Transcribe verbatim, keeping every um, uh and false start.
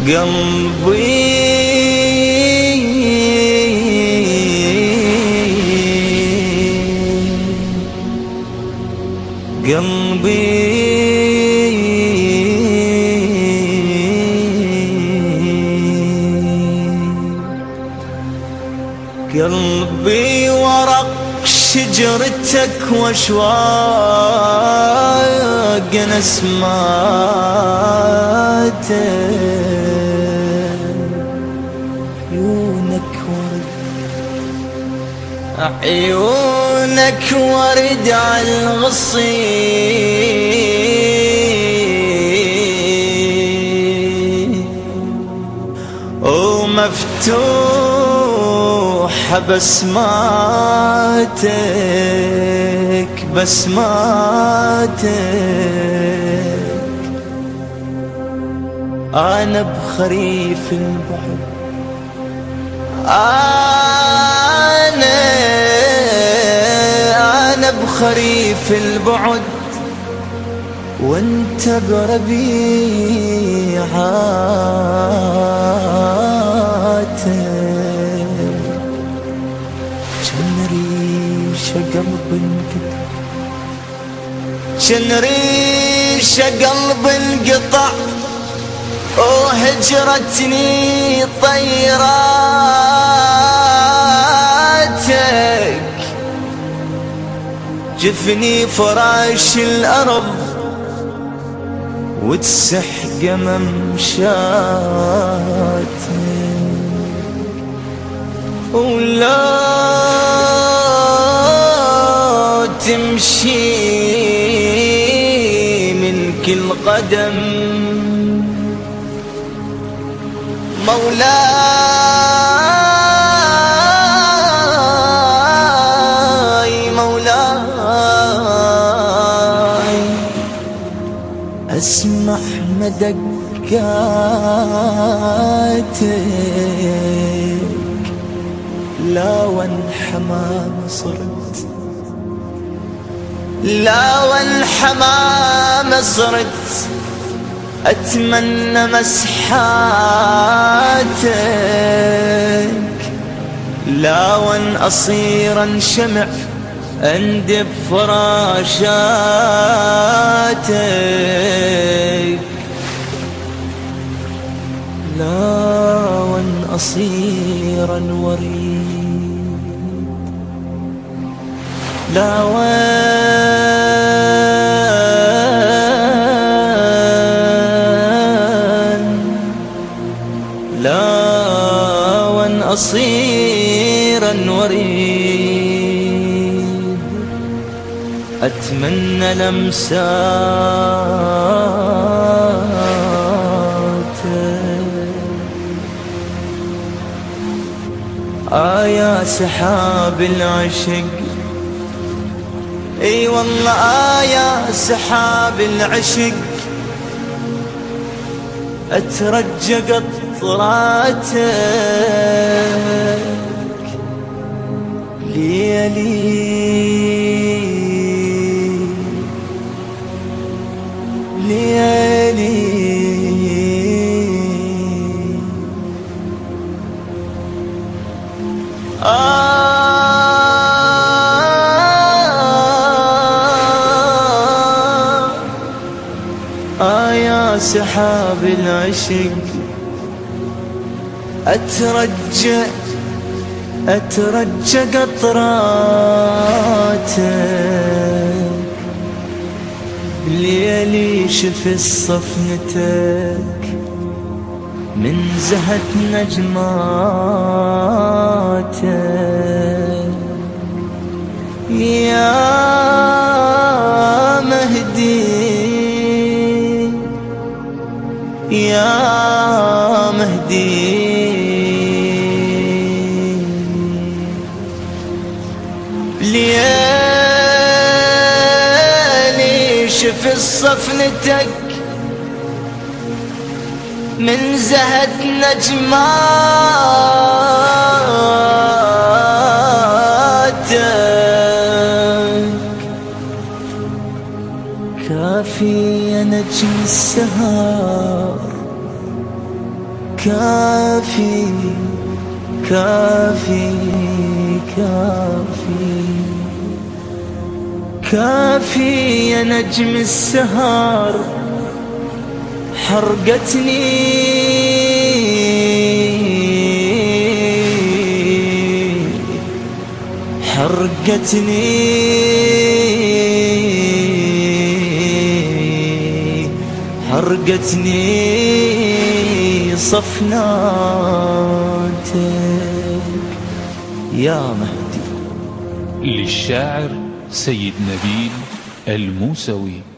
قلبي ورق شجرتك واشواق نسماتك، عيونك ورد عيونك ورد عالغصين ومفتوحة بسماتك بسماتك. أنا بخريف البعد أنا أنا بخريف البعد وانت بربيعاتك. جن ريشة قلب انقطع جن ريشة قلب انقطع وهجرتني طيراتك. جفني فراش الأرض وتسحق ممشاتك، ولا تمشي من كل قدم مولاي مولاي. اسمع مدقاتك لا وانحمام صرت لا وانحمام صرت أتمنى مسحاتك. لا وان أصيرا شمع أندب فراشاتك. لا وان أصيرا وريد لا وان لا وان أصيرا وريد أتمنى لمساتك. آه يا سحاب العشق اي والله آه يا سحاب العشق اترجى قطراتك. ليلي ليلي آه آه يا سحاب العشق أترجى أترجى قطراتك. بليلي شف صفنتك من زهت نجماتك. يا مهدي يا مهدي ليالي شف صفنتك من زهد نجماتك. كافي يا نجم السهر كافي كافي كافي كافي يا نجم السهر حرقتني حرقتني حرقتني صفناتك يا مهدي. للشاعر سيد نبيل الموسوي.